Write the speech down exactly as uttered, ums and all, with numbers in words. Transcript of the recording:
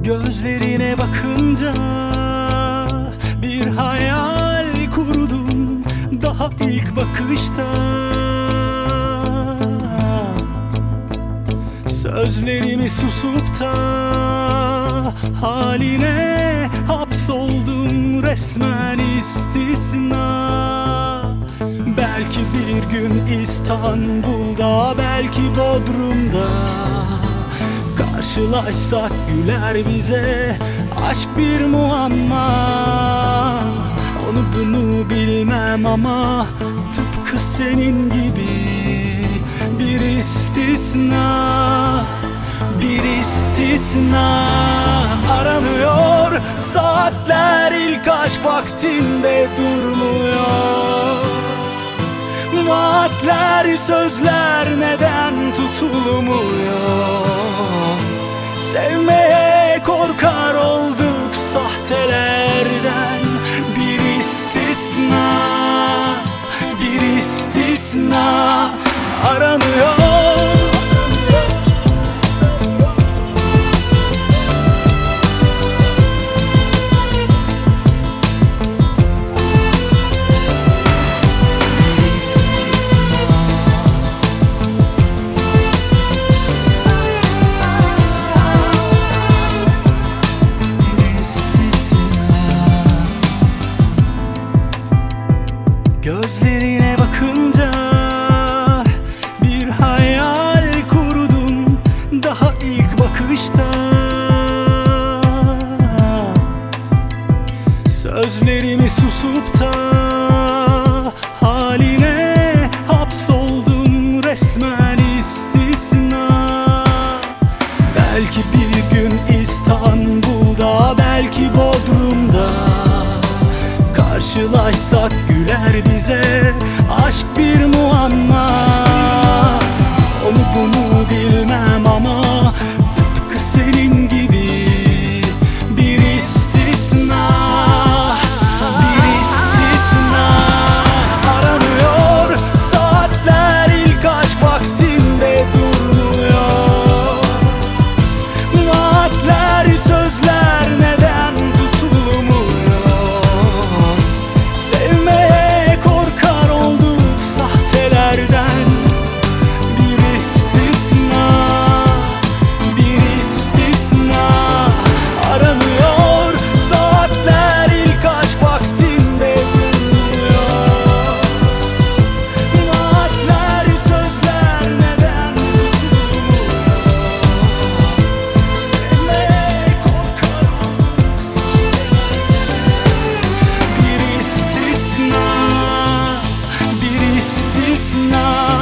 Gözlerine bakınca bir hayal kurdum daha ilk bakışta. Sözlerimi susup da haline hapsoldum resmen istisna. Belki bir gün İstanbul'da, belki Bodrum'da karşılaşsak güler bize aşk bir muamma. Onu bunu bilmem ama tıpkı senin gibi bir istisna, bir istisna aranıyor. Saatler ilk aşk vaktinde durmuyor. Vaatler, sözler neden tutulmuyor? Sevmeye korkar olduk sahtelerden. Bir istisna, bir istisna aranıyor. Gözlerine bakınca bir hayal kurdum daha ilk bakışta. Sözlerimi susup da haline hapsoldum resmen istisna. Belki bir gün İstanbul'da, belki Bodrum'da karşılaşsak güler bize aşk bir muamma. Onu bunu bilmem ama tıpkı senin gibi bir istisna, bir istisna aranıyor. Saatler ilk aşk vaktinde durmuyor. Vaatler, sözler neden tutulmuyor? Sevmeye korkar olduk sahtelerden. Bir istisna, bir istisna aranıyor. Saatler ilk aşk vaktinde durmuyor. Vaatler, sözler neden tutulmuyor? Sevmeye korkar olduk sahtelerden. Bir istisna, bir istisna